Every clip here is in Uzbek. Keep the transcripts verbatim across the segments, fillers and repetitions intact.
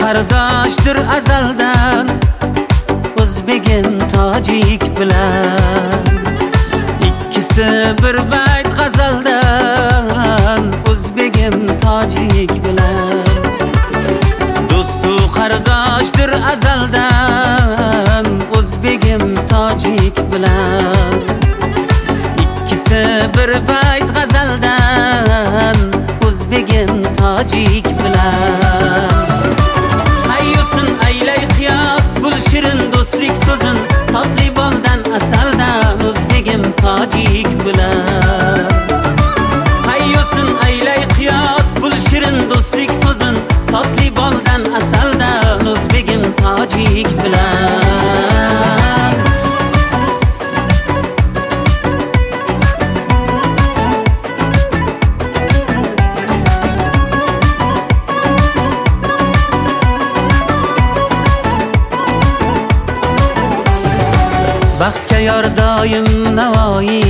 qardoshdir azaldan, o'zbegim tojik bilan. İkkisi bir bayt g'azaldan, o'zbegim tojik bilan. Do'stu qardoshdir azaldan, o'zbegim tojik bilan. İkkisi bir bayt g'azaldan, o'zbegim tojik bilan. Hayyusin aylay qiyos, bul shirin do'stlik so'zin, totli boldan asaldan, o'zbegim tojik bilan. Hayyusin aylay qiyos, bul shirin do'stlik so'zin, totli boldan asaldan, o'zbegim tojik bilan. Baxtga yor doim Navoiy,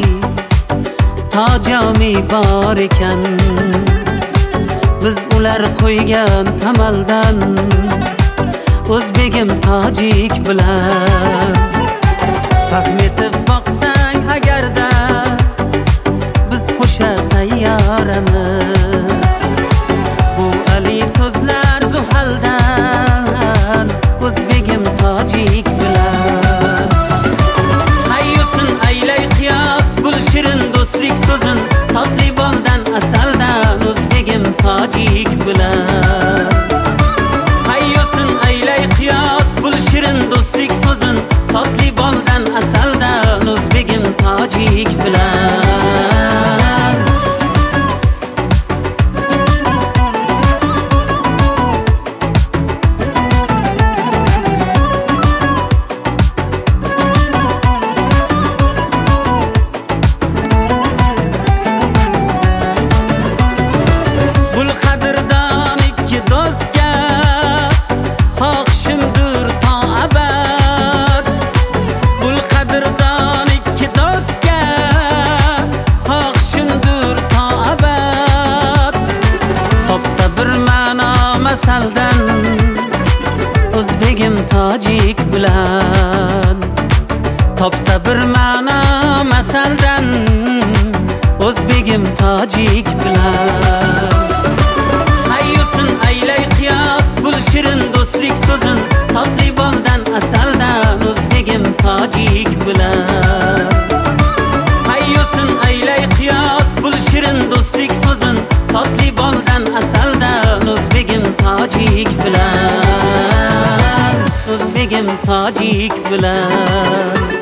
tojami bor ekan. Biz ular qo'ygan tamaldan, o'zbegim tojik bilan. Fahm etib boqsang agarda, biz qo'sha sayyoramiz. Bu ali so'zlar zuhaldan, o'zbegim tojik bilan. Hayyusin aylay qiyos, bul shirin do'stlik so'zin, totli boldan asaldan, o'zbegim tojik bilan. Hayyusin aylay qiyos, bul shirin do'stlik so'zin, totli boldan asaldan, o'zbegim tojik bilan. Bul qadrdon ikki do'stga, xohishimdir to abad. Bul qadrdon ikki do'stga, xohishimdir to abad. Topsa bir ma'no masaldan, o'zbegim tojik bilan. Topsa bir ma'no masaldan, o'zbegim tojik bilan. Hayyusin aylay qiyos, bul shirin do'stlik so'zin, totli boldan asaldan, o'zbegim tojik bilan. Hayyusin aylay qiyos, bul shirin do'stlik so'zin, totli boldan asaldan, o'zbegim tojik bilan. O'zbegim tojik bilan.